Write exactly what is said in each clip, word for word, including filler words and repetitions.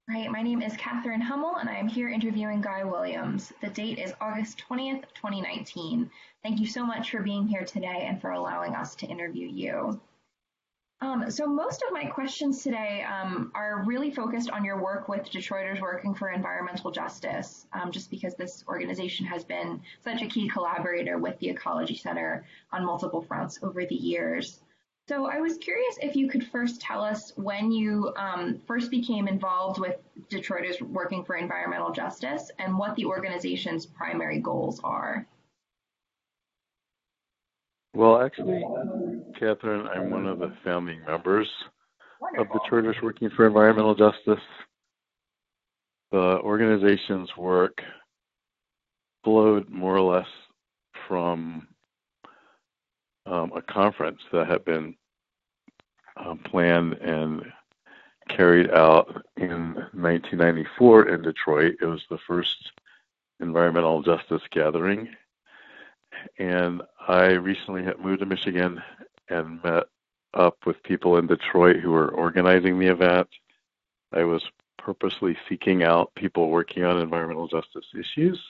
Right, my name is Catherine Hummel, and I am here interviewing Guy Williams. The date is August twentieth, twenty nineteen. Thank you so much for being here today and for allowing us to interview you. Um, so most of my questions today um, are really focused on your work with Detroiters Working for Environmental Justice, um, just because this organization has been such a key collaborator with the Ecology Center on multiple fronts over the years. So I was curious if you could first tell us when you um, first became involved with Detroiters Working for Environmental Justice and what the organization's primary goals are. Well, actually, Catherine, I'm one of the founding members of Wonderful. Detroiters Working for Environmental Justice. The organization's work flowed more or less from um, a conference that had been um, planned and carried out in nineteen ninety-four in Detroit. It was the first environmental justice gathering. And I recently had moved to Michigan and met up with people in Detroit who were organizing the event. I was purposely seeking out people working on environmental justice issues.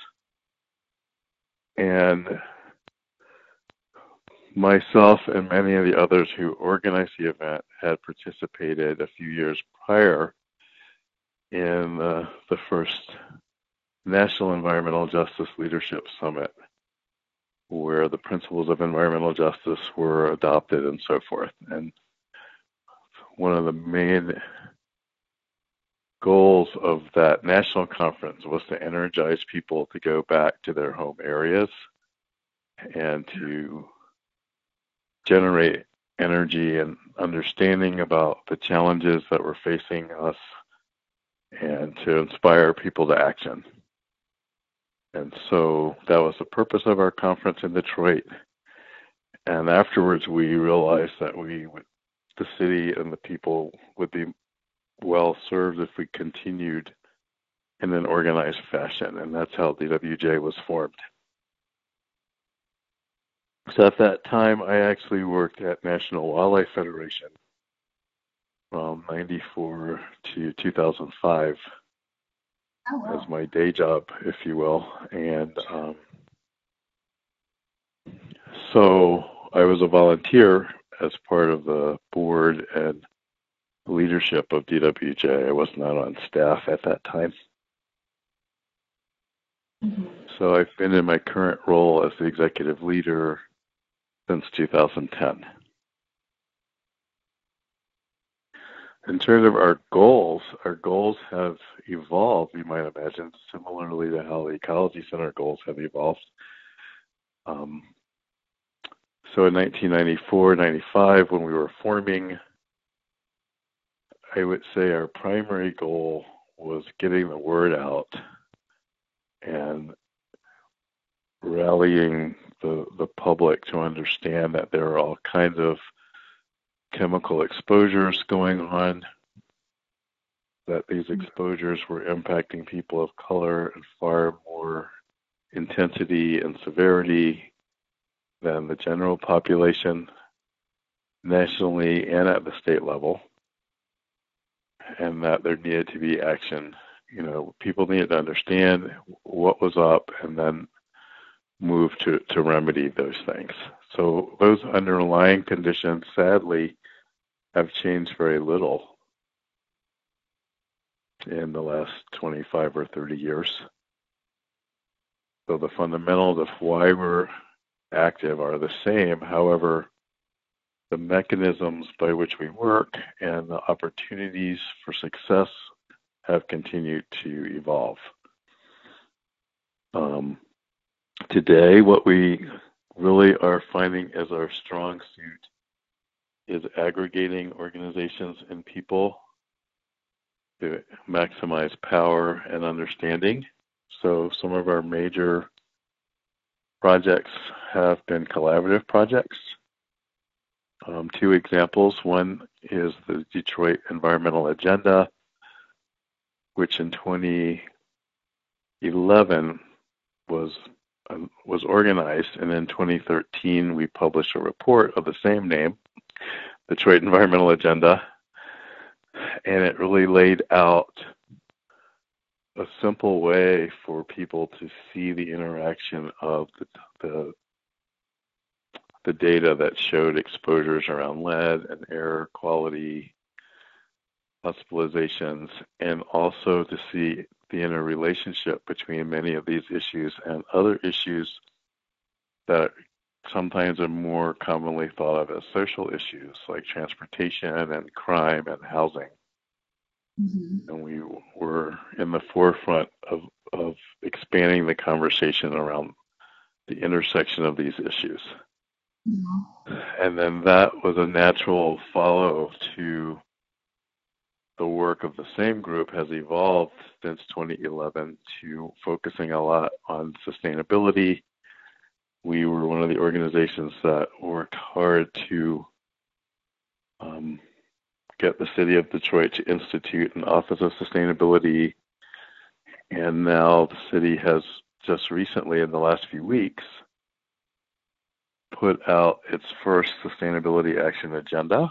And myself and many of the others who organized the event had participated a few years prior in uh, the first National Environmental Justice Leadership Summit, where the principles of environmental justice were adopted and so forth. And one of the main goals of that national conference was to energize people to go back to their home areas and to generate energy and understanding about the challenges that were facing us and to inspire people to action. And so that was the purpose of our conference in Detroit. And afterwards, we realized that we, would, the city and the people would be well served if we continued in an organized fashion. And that's how D W J was formed. So at that time, I actually worked at National Wildlife Federation from ninety-four to two thousand five. Oh, wow. As my day job, if you will. And um, so I was a volunteer as part of the board and leadership of D W J. I was not on staff at that time. Mm-hmm. So I've been in my current role as the executive leader since two thousand ten. In terms of our goals, our goals have evolved, you might imagine, similarly to how the Ecology Center goals have evolved. Um, so in nineteen ninety-four, ninety-five, when we were forming, I would say our primary goal was getting the word out and rallying the, the public to understand that there are all kinds of chemical exposures going on, that these exposures were impacting people of color in far more intensity and severity than the general population nationally and at the state level, and that there needed to be action. You know, people needed to understand what was up and then move to, to remedy those things. So those underlying conditions, sadly, have changed very little in the last twenty-five or thirty years. So the fundamentals of why we're active are the same. However, the mechanisms by which we work and the opportunities for success have continued to evolve. Um, today, what we really are finding as our strong suit is aggregating organizations and people to maximize power and understanding. So some of our major projects have been collaborative projects. Um, two examples. One is the Detroit Environmental Agenda, which in twenty eleven was um, was organized, and in twenty thirteen we published a report of the same name, Detroit Environmental Agenda, and it really laid out a simple way for people to see the interaction of the, the the data that showed exposures around lead and air quality, hospitalizations, and also to see the interrelationship between many of these issues and other issues that sometimes are more commonly thought of as social issues like transportation and crime and housing. Mm-hmm. And we were in the forefront of, of expanding the conversation around the intersection of these issues. Mm-hmm. And then that was a natural follow to the work of the same group has evolved since twenty eleven to focusing a lot on sustainability. We were one of the organizations that worked hard to um, get the city of Detroit to institute an Office of Sustainability. And now the city has just recently, in the last few weeks, put out its first Sustainability Action Agenda.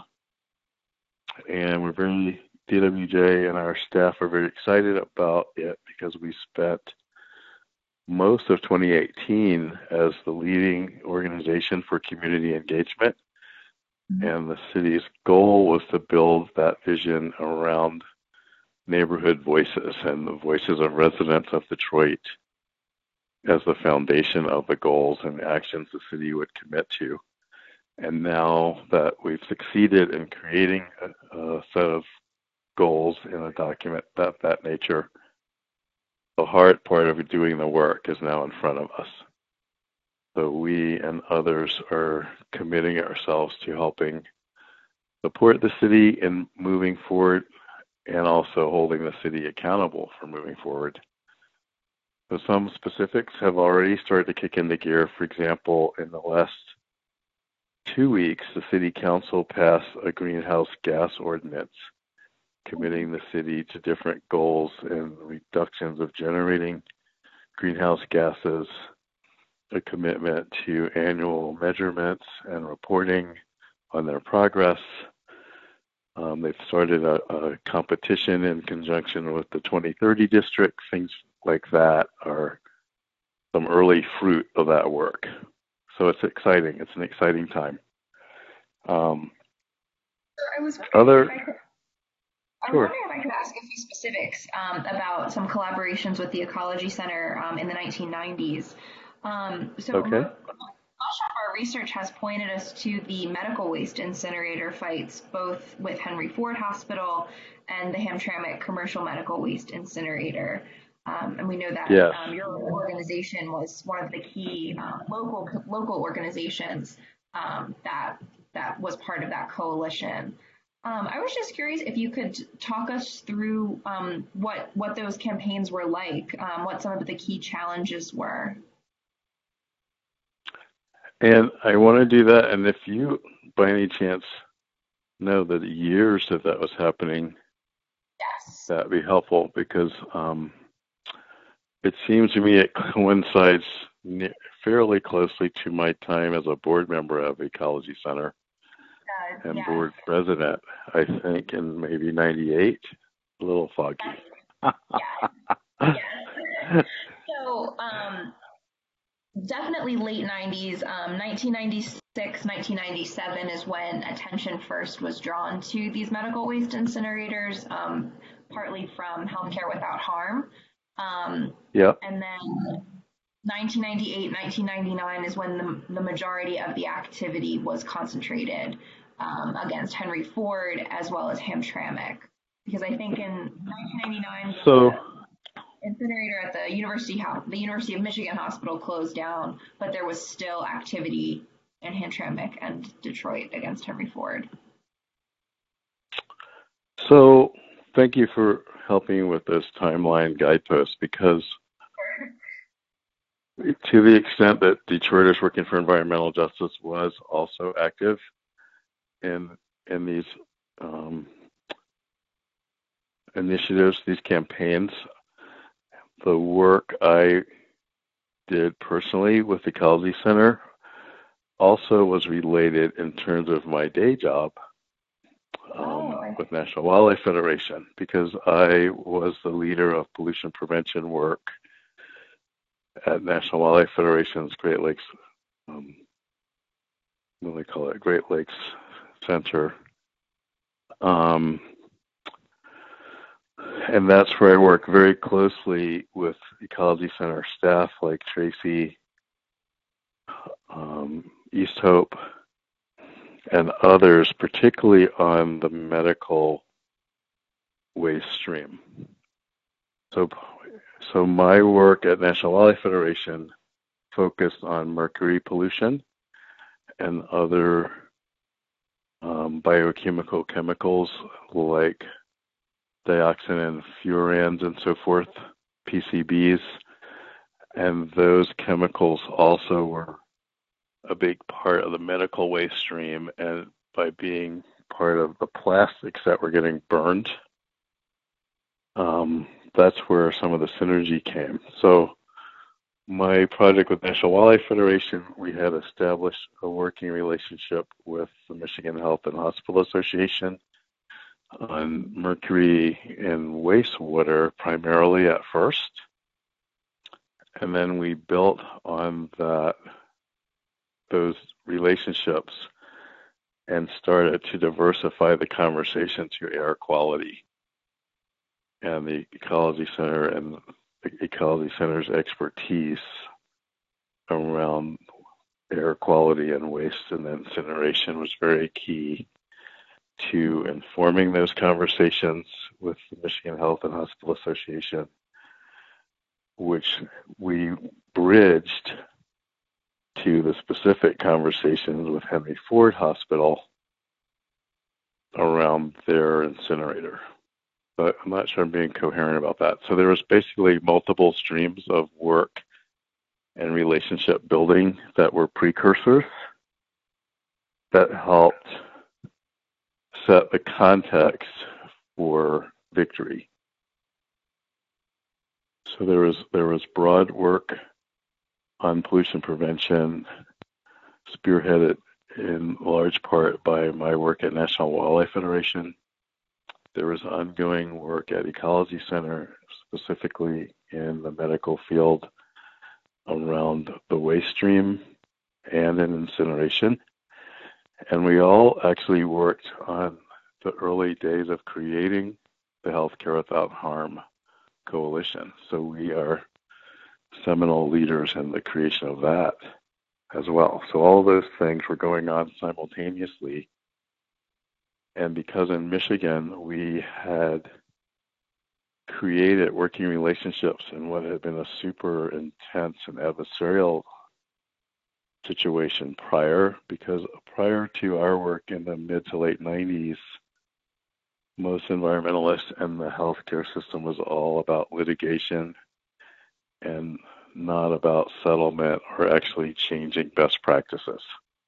And we're very, D W J and our staff are very excited about it because we spent most of twenty eighteen as the leading organization for community engagement. Mm-hmm. And the city's goal was to build that vision around neighborhood voices and the voices of residents of Detroit as the foundation of the goals and actions the city would commit to. And now that we've succeeded in creating a, a set of goals in a document of that nature, the hard part of doing the work is now in front of us. So we and others are committing ourselves to helping support the city in moving forward and also holding the city accountable for moving forward. So some specifics have already started to kick into gear. For example, in the last two weeks, the city council passed a greenhouse gas ordinance committing the city to different goals and reductions of generating greenhouse gases, a commitment to annual measurements and reporting on their progress. Um, they've started a, a competition in conjunction with the twenty thirty district. Things like that are some early fruit of that work. So it's exciting. It's an exciting time. Um, I was other. I was sure. wondering if I could ask a few specifics um, about some collaborations with the Ecology Center um, in the nineteen nineties. Um, so okay. much of our research has pointed us to the medical waste incinerator fights, both with Henry Ford Hospital and the Hamtramck Commercial Medical Waste Incinerator. Um, and we know that yes. um, your organization was one of the key uh, local local organizations um, that that was part of that coalition. Um, I was just curious if you could talk us through um, what what those campaigns were like, um, what some of the key challenges were. And I want to do that. And if you, by any chance, know the years that that was happening, yes, that'd be helpful because um, it seems to me it coincides fairly closely to my time as a board member of Ecology Center. And yes. board president, I think, in maybe ninety-eight. A little foggy. Yes. Yes. Yes. So, um, definitely late nineties. Um, nineteen ninety-six, nineteen ninety-seven is when attention first was drawn to these medical waste incinerators, um, partly from Healthcare Without Harm. Um, yeah. And then nineteen ninety-eight, nineteen ninety-nine is when the, the majority of the activity was concentrated um, against Henry Ford as well as Hamtramck. Because I think in nineteen ninety-nine, so, the incinerator at the University the University of Michigan Hospital closed down, but there was still activity in Hamtramck and Detroit against Henry Ford. So thank you for helping with this timeline guidepost because to the extent that Detroiters Working for Environmental Justice was also active in in these um, initiatives, these campaigns, the work I did personally with the Ecology Center also was related in terms of my day job. Um, oh, Okay. with National Wildlife Federation because I was the leader of pollution prevention work at National Wildlife Federation's Great Lakes, um, what do they call it, Great Lakes Center. Um, and that's where I work very closely with Ecology Center staff like Tracy, um, East Hope, and others, particularly on the medical waste stream. So, so my work at National Wildlife Federation focused on mercury pollution and other um, biochemical chemicals like dioxin and furans and so forth, P C Bs, and those chemicals also were a big part of the medical waste stream, and by being part of the plastics that were getting burned, um, that's where some of the synergy came. So my project with National Wildlife Federation, we had established a working relationship with the Michigan Health and Hospital Association on mercury in wastewater primarily at first. And then we built on that, those relationships and started to diversify the conversation to air quality. And the Ecology Center and the Ecology Center's expertise around air quality and waste and incineration was very key to informing those conversations with the Michigan Health and Hospital Association, which we bridged to the specific conversations with Henry Ford Hospital around their incinerator. But I'm not sure I'm being coherent about that. So there was basically multiple streams of work and relationship building that were precursors that helped set the context for victory. So there was there was broad work on pollution prevention, spearheaded in large part by my work at National Wildlife Federation. There was ongoing work at Ecology Center, specifically in the medical field around the waste stream and in incineration. And we all actually worked on the early days of creating the Healthcare Without Harm Coalition. So we are seminal leaders in the creation of that as well. So all those things were going on simultaneously. And because in Michigan we had created working relationships in what had been a super intense and adversarial situation prior, because prior to our work in the mid to late nineties, most environmentalists and the healthcare system was all about litigation and not about settlement or actually changing best practices.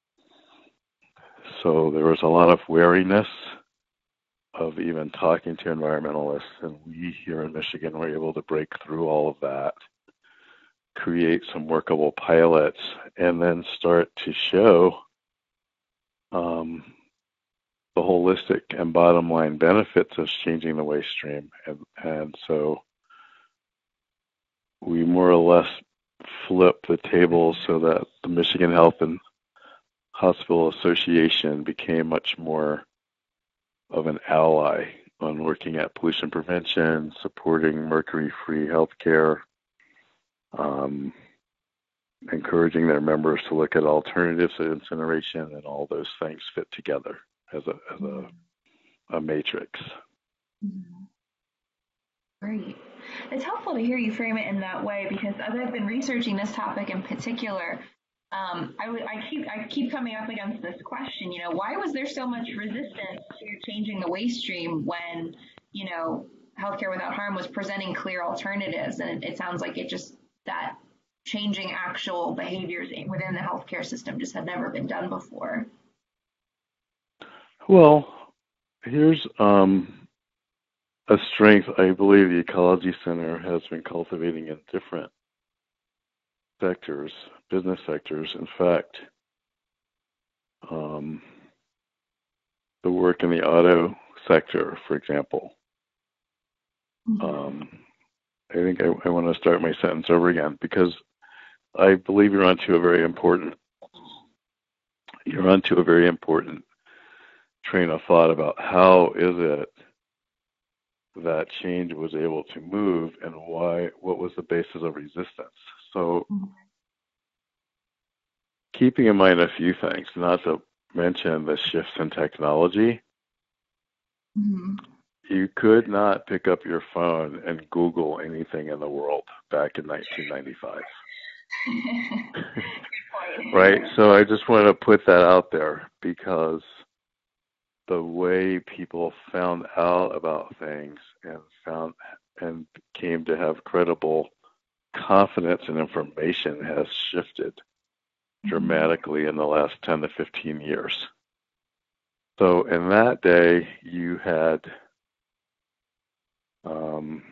So there was a lot of wariness of even talking to environmentalists, and we here in Michigan were able to break through all of that, create some workable pilots, and then start to show um, the holistic and bottom line benefits of changing the waste stream. And, and so we more or less flipped the table so that the Michigan Health and Hospital Association became much more of an ally on looking at pollution prevention, supporting mercury-free healthcare, um, encouraging their members to look at alternatives to incineration, and all those things fit together as a as a, a matrix. Mm-hmm. Great. It's helpful to hear you frame it in that way, because as I've been researching this topic in particular, um, I, w- I keep I keep coming up against this question. You know, why was there so much resistance to changing the waste stream when, you know, Healthcare Without Harm was presenting clear alternatives, and it, it sounds like it just that changing actual behaviors within the healthcare system just had never been done before. Well, here's um, a strength I believe the Ecology Center has been cultivating in different sectors, business sectors. In fact, um, the work in the auto sector, for example. Mm-hmm. Um, I think I, I want to start my sentence over again because I believe you're onto a very important you're onto a very important train of thought about how is it that change was able to move and why, what was the basis of resistance. So mm-hmm. keeping in mind a few things, not to mention the shifts in technology, mm-hmm. you could not pick up your phone and Google anything in the world back in nineteen ninety-five. Right? So I just want to put that out there because the way people found out about things and found and came to have credible confidence in information has shifted mm-hmm. dramatically in the last ten to fifteen years. So in that day, you had um,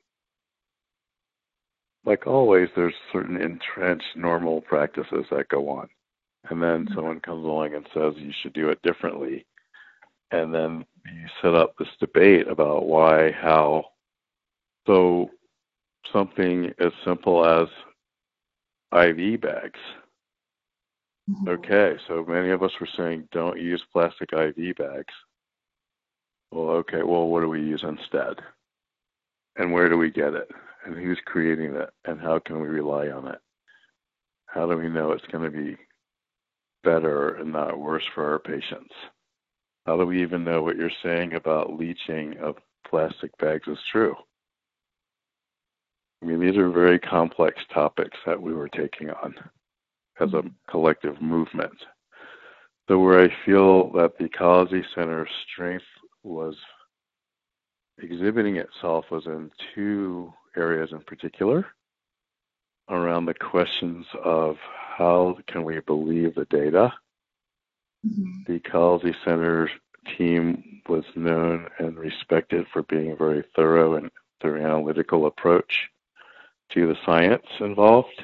like always, there's certain entrenched normal practices that go on. And then mm-hmm. someone comes along and says you should do it differently. And then you set up this debate about why, how. So something as simple as I V bags. Mm-hmm. Okay, so many of us were saying don't use plastic I V bags. Well, okay, well, what do we use instead? And where do we get it? And who's creating it? And how can we rely on it? How do we know it's going to be better and not worse for our patients? How do we even know what you're saying about leaching of plastic bags is true? I mean, these are very complex topics that we were taking on as a collective movement. So where I feel that the Ecology Center's strength was exhibiting itself was in two areas in particular, around the questions of how can we believe the data. Mm-hmm. The Ecology Center team was known and respected for being very thorough in their analytical approach to the science involved.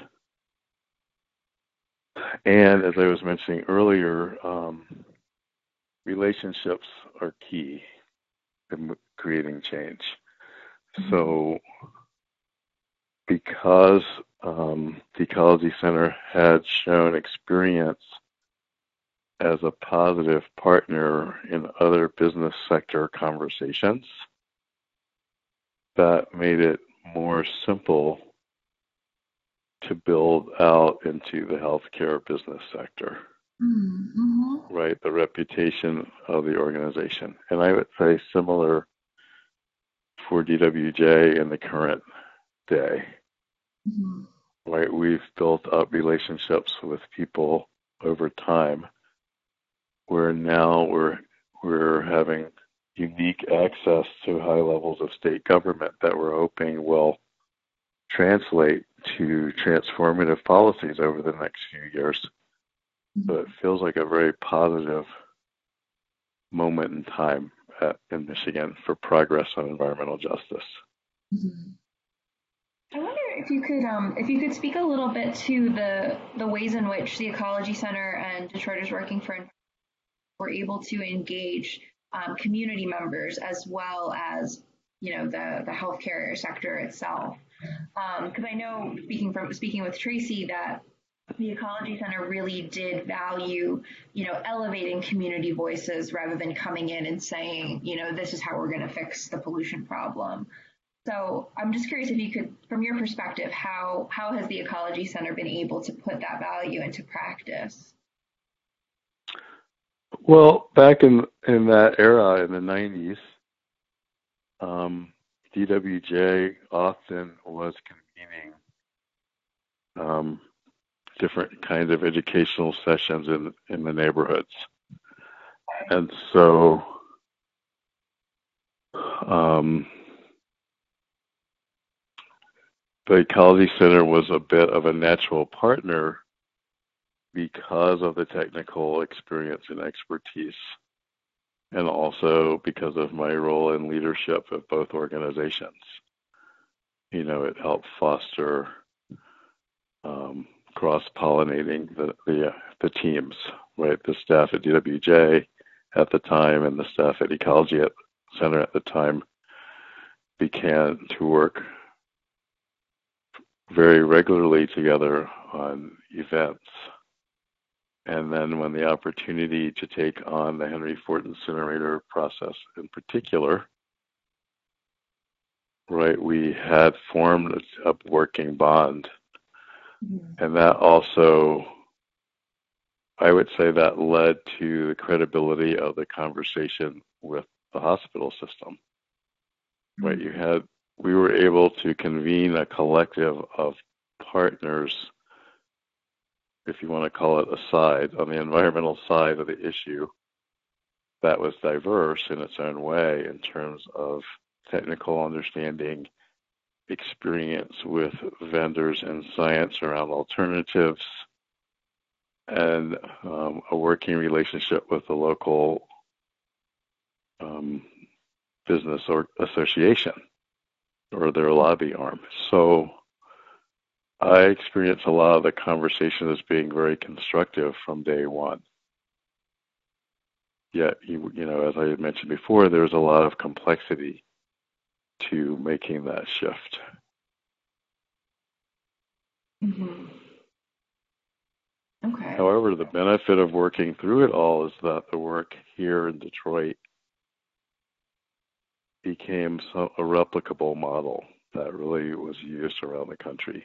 And as I was mentioning earlier, um, relationships are key in creating change. Mm-hmm. So because um, the Ecology Center had shown experience as a positive partner in other business sector conversations, that made it more simple to build out into the healthcare business sector, mm-hmm. right? The reputation of the organization. And I would say similar for D W J in the current day, mm-hmm. right? We've built up relationships with people over time where now we're we're having unique access to high levels of state government that we're hoping will translate to transformative policies over the next few years. Mm-hmm. So it feels like a very positive moment in time at, in Michigan for progress on environmental justice. Mm-hmm. I wonder if you could um, if you could speak a little bit to the the ways in which the Ecology Center and Detroiters Working for Environment were able to engage um, community members as well as, you know, the, the healthcare sector itself. Because um, I know, speaking from speaking with Tracy, that the Ecology Center really did value, you know, elevating community voices rather than coming in and saying, you know, this is how we're going to fix the pollution problem. So I'm just curious if you could, from your perspective, how how has the Ecology Center been able to put that value into practice? Well, back in, in that era, in the nineties, um, D W J often was convening um, different kinds of educational sessions in, in the neighborhoods. And so um, the Ecology Center was a bit of a natural partner because of the technical experience and expertise, and also because of my role in leadership of both organizations. You know, it helped foster um, cross-pollinating the, the, uh, the teams, right? The staff at D W J at the time and the staff at Ecology at, Center at the time began to work very regularly together on events. And then when the opportunity to take on the Henry Ford incinerator process in particular, right, we had formed a working bond. Mm-hmm. And that also, I would say that led to the credibility of the conversation with the hospital system. Mm-hmm. Right, you had, we were able to convene a collective of partners, if you want to call it a side, on the environmental side of the issue that was diverse in its own way in terms of technical understanding, experience with vendors and science around alternatives, and um, a working relationship with the local um, business or association or their lobby arm. So I experienced a lot of the conversation as being very constructive from day one. Yet, you, you know, as I had mentioned before, there's a lot of complexity to making that shift. Mm-hmm. Okay. However, the benefit of working through it all is that the work here in Detroit became so, a replicable model that really was used around the country.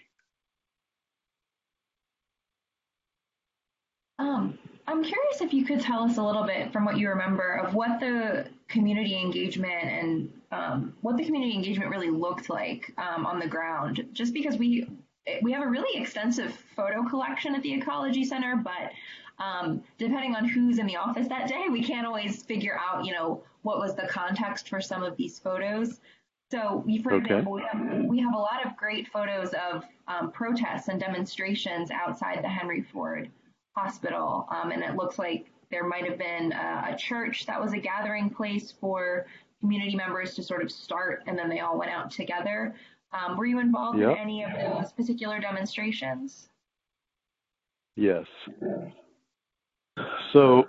Um, I'm curious if you could tell us a little bit from what you remember of what the community engagement and um, what the community engagement really looked like um, on the ground. Just because we we have a really extensive photo collection at the Ecology Center, but um, depending on who's in the office that day, we can't always figure out, you know, what was the context for some of these photos. So, we, for okay. example, we have, we have a lot of great photos of um, protests and demonstrations outside the Henry Ford Hospital, um, and it looks like there might have been a, a church that was a gathering place for community members to sort of start, and then they all went out together. Um, were you involved yep. in any of those particular demonstrations? Yes. So,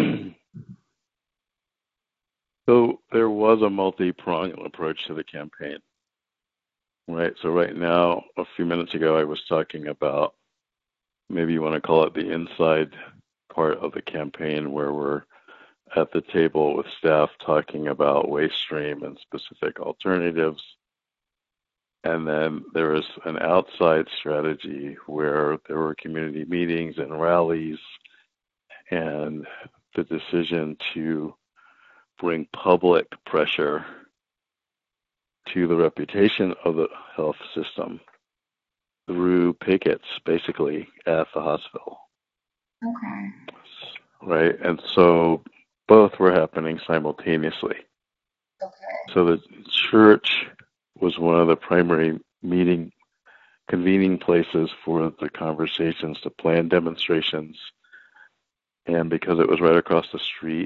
so there was a multi-pronged approach to the campaign, right? So right now, a few minutes ago, I was talking about, maybe you want to call it the inside part of the campaign, where we're at the table with staff talking about waste stream and specific alternatives. And then there is an outside strategy where there were community meetings and rallies, and the decision to bring public pressure to the reputation of the health system through pickets, basically, at the hospital. Okay. Right, and so both were happening simultaneously. Okay. So the church was one of the primary meeting, convening places for the conversations to plan demonstrations. And because it was right across the street,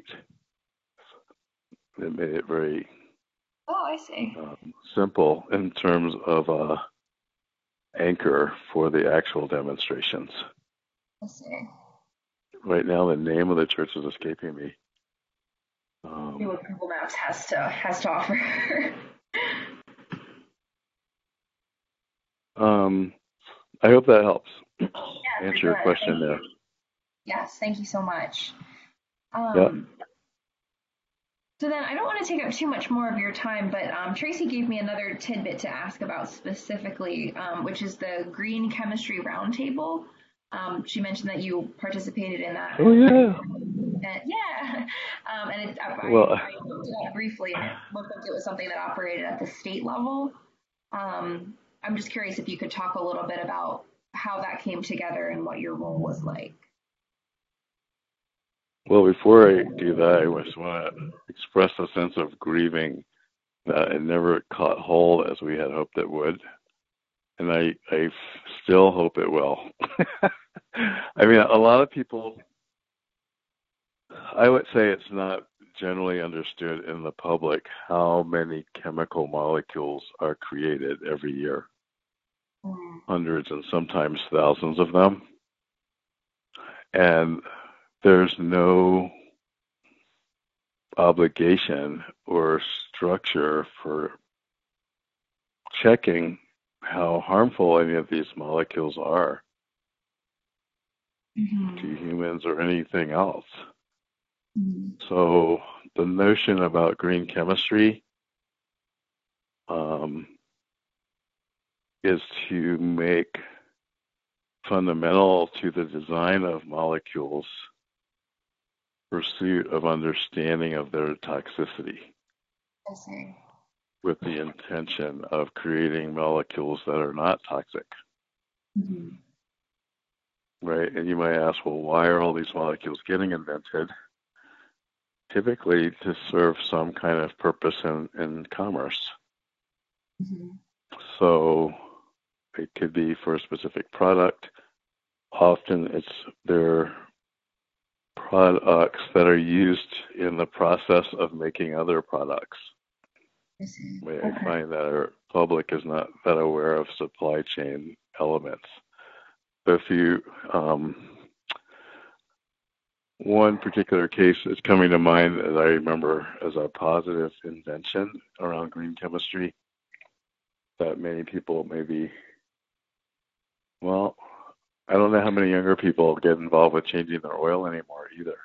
it made it very oh, I see. Um, simple in terms of a anchor for the actual demonstrations. I see. Right now, the name of the church is escaping me. Um, See what Google Maps has to has to offer. um, I hope that helps yeah, answer your question there. Yes, thank you so much. Um, yep. So then I don't want to take up too much more of your time, but um, Tracy gave me another tidbit to ask about specifically, um, which is the Green Chemistry Roundtable. Um, she mentioned that you participated in that. Oh, yeah. And, yeah. Um, and it, I, well, I, I looked it up briefly, and it looked like it was something that operated at the state level. Um, I'm just curious if you could talk a little bit about how that came together and what your role was like. Well, before I do that, I just want to express a sense of grieving that it never caught hold as we had hoped it would. And I, I still hope it will. I mean, a lot of people, I would say it's not generally understood in the public how many chemical molecules are created every year. Mm. Hundreds and sometimes thousands of them. And there's no obligation or structure for checking how harmful any of these molecules are Mm-hmm. to humans or anything else. Mm-hmm. So the notion about green chemistry um, is to make fundamental to the design of molecules pursuit of understanding of their toxicity. I see. With the intention of creating molecules that are not toxic. Mm-hmm. Right? And you might ask, well, why are all these molecules getting invented? Typically to serve some kind of purpose in, in commerce. Mm-hmm. So it could be for a specific product. Often it's their products that are used in the process of making other products. I see. I Okay. find that our public is not that aware of supply chain elements. If you, um, one particular case that's coming to mind that I remember as a positive invention around green chemistry that many people maybe, well, I don't know how many younger people get involved with changing their oil anymore either.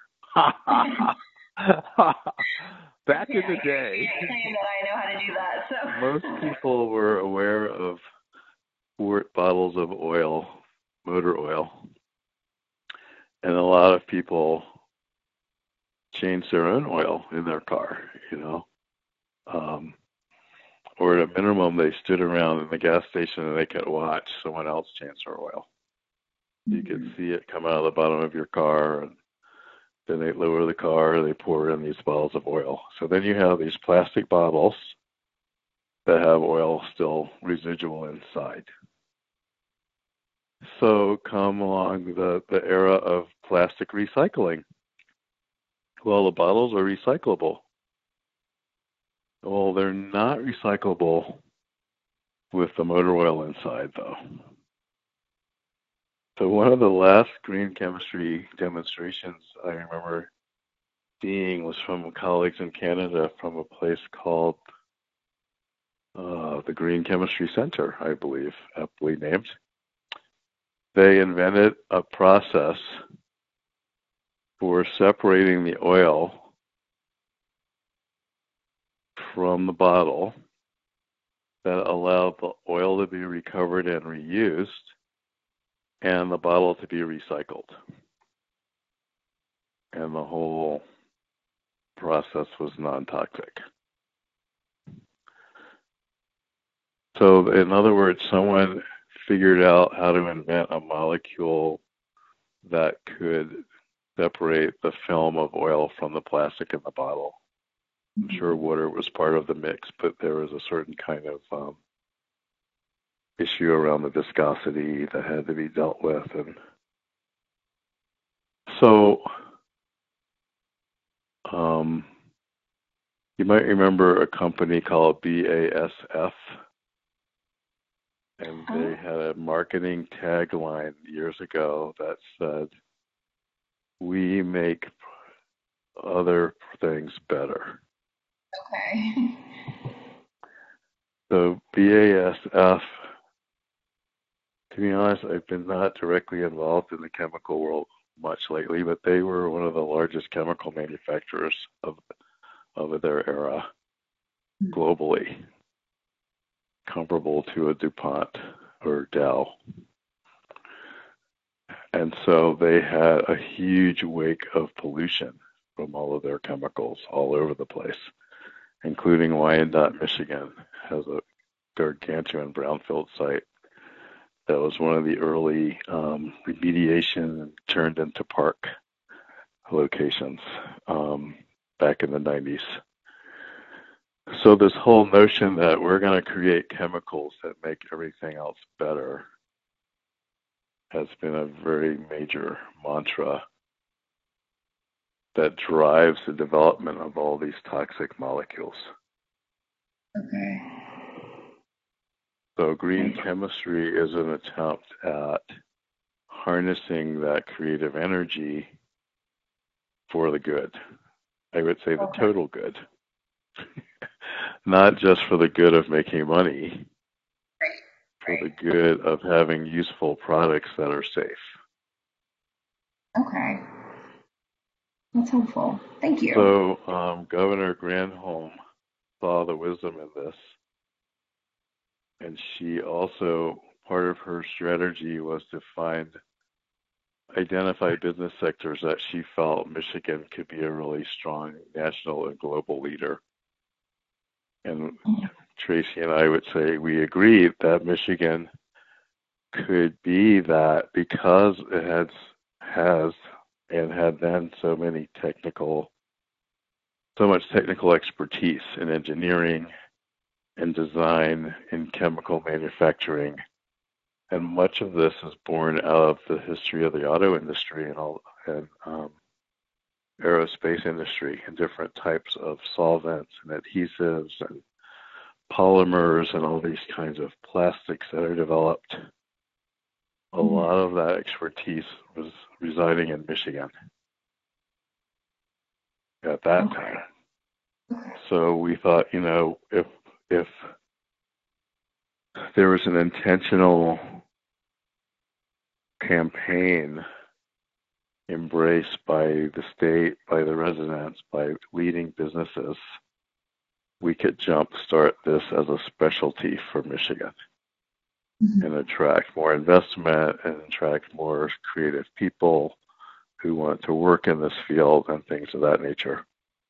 Back Yeah, in the day, I claim that I know how to do that. So most people were aware of quart bottles of oil, motor oil, and a lot of people changed their own oil in their car, you know. Um, or at a minimum, they stood around in the gas station and they could watch someone else change their oil. Mm-hmm. You could see it come out of the bottom of your car, and then they lower the car, they pour in these bottles of oil. So then you have these plastic bottles that have oil still residual inside. So come along the, the era of plastic recycling. Well, the bottles are recyclable. Well, they're not recyclable with the motor oil inside, though. So one of the last green chemistry demonstrations I remember seeing was from colleagues in Canada from a place called uh, the Green Chemistry Center, I believe, aptly named. They invented a process for separating the oil from the bottle that allowed the oil to be recovered and reused and the bottle to be recycled. And the whole process was non-toxic. So in other words, someone figured out how to invent a molecule that could separate the film of oil from the plastic in the bottle. I'm sure water was part of the mix, but there was a certain kind of um, issue around the viscosity that had to be dealt with. And so um, you might remember a company called B A S F, and they had a marketing tagline years ago that said, "We make other things better." Okay. So B A S F, to be honest, I've been not directly involved in the chemical world much lately, but they were one of the largest chemical manufacturers of of their era globally, comparable to a DuPont or Dow. And so they had a huge wake of pollution from all of their chemicals all over the place, including Wyandotte, Michigan, has a gargantuan brownfield site that was one of the early um, remediation turned into park locations um, back in the nineties. So this whole notion that we're going to create chemicals that make everything else better has been a very major mantra that drives the development of all these toxic molecules. Okay. So green chemistry is an attempt at harnessing that creative energy for the good. I would say the Okay. total good, not just for the good of making money, Right. for the Right. good of having useful products that are safe. Okay. That's helpful. Thank you. So um, Governor Granholm saw the wisdom in this, and she also, part of her strategy was to find, identify business sectors that she felt Michigan could be a really strong national and global leader. And Tracy and I would say we agreed that Michigan could be that because it has, has and had then so many technical, so much technical expertise in engineering and design in chemical manufacturing. And much of this is born out of the history of the auto industry and all and um, aerospace industry and different types of solvents and adhesives and polymers and all these kinds of plastics that are developed. A mm-hmm. lot of that expertise was residing in Michigan at that okay. time. So we thought, you know, if if there was an intentional campaign embraced by the state, by the residents, by leading businesses, we could jumpstart this as a specialty for Michigan mm-hmm. and attract more investment and attract more creative people who want to work in this field and things of that nature.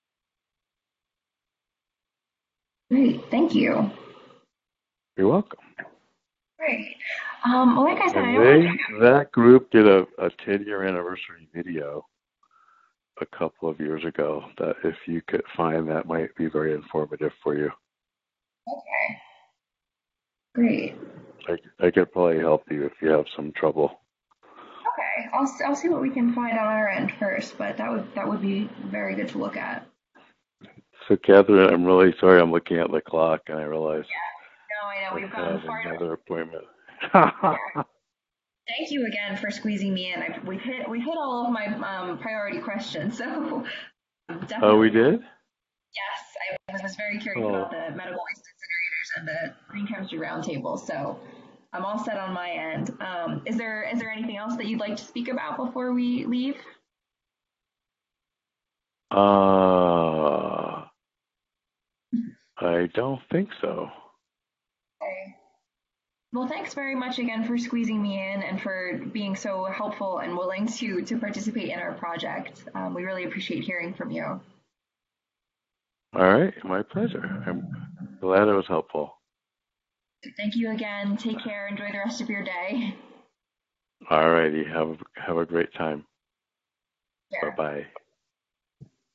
Great, thank you. You're welcome. Great. Um, like I said, and I they, to... that group did a, a ten-year anniversary video a couple of years ago that if you could find, that might be very informative for you. Okay. Great. I, I could probably help you if you have some trouble. Okay, I'll I'll see what we can find on our end first, but that would that would be very good to look at. So, Catherine, I'm really sorry. I'm looking at the clock, and I realize. Yeah. No, I know we've gotten far enough. Another appointment. Yeah. Thank you again for squeezing me in. I, we hit we hit all of my um, priority questions, so definitely. Oh, we did? Yes, I was, was very curious oh. about the medical waste incinerators and the green chemistry roundtable. So I'm all set on my end. Um, is there is there anything else that you'd like to speak about before we leave? Uh, I don't think so. Okay. Well, thanks very much again for squeezing me in and for being so helpful and willing to to participate in our project. Um, we really appreciate hearing from you. All right, my pleasure. I'm glad it was helpful. Thank you again. Take care. Enjoy the rest of your day. All righty. Have have a great time. Yeah. Bye bye.